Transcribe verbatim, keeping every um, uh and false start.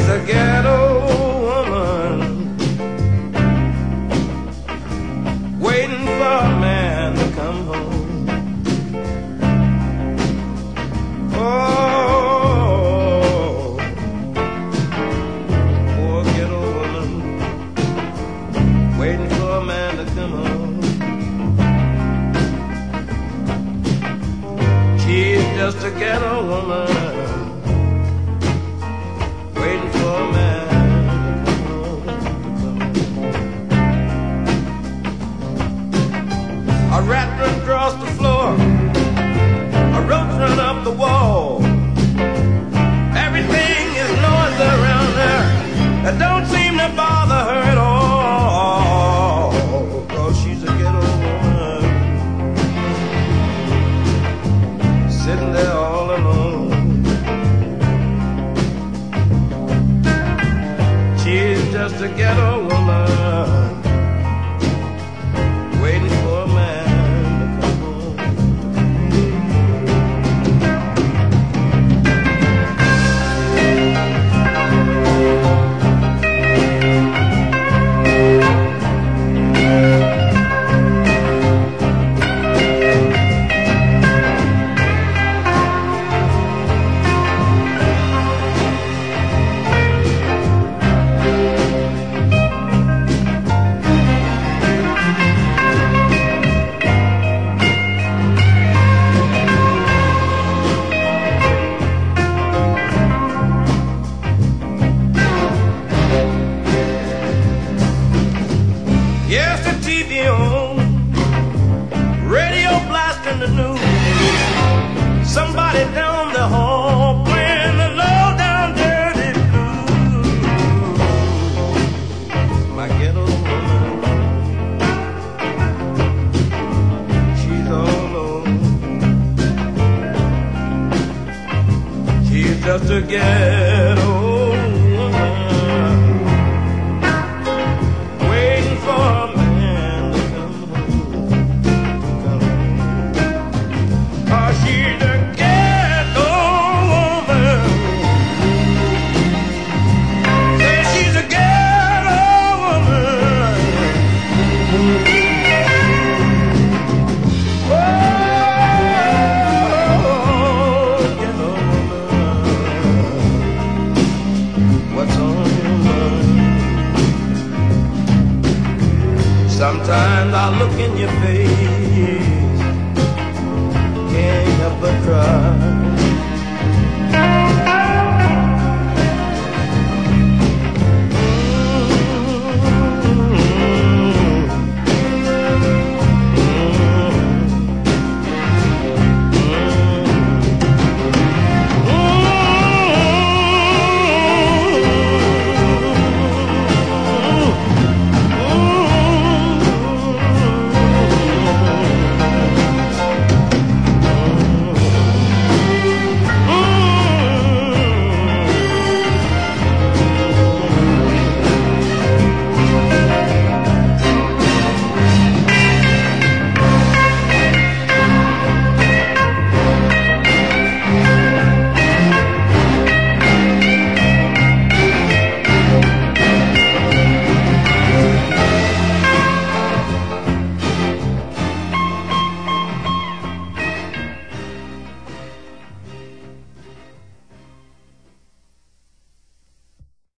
She's a ghetto woman waiting for a man to come home. Oh, poor ghetto woman waiting for a man to come home. She's just a ghetto woman waiting for a man to come home. A rat run across the floor, a roach run up the wall. Everything is noise around her that don't seem to bother her at all. Cause she's a ghetto woman sitting there all alone. She's just a ghetto woman waiting for a man to come home. Yes, the T V on, radio blasting the news. Somebody down the hall playing the low down dirty blues. My ghetto woman, she's all alone. She's just a ghetto woman waiting for a man to come home, come home. Oh, she's a ghetto woman. Say she's a ghetto woman. Oh, ghetto woman, what's on your mind? Sometimes I look in your face, can't help but cry.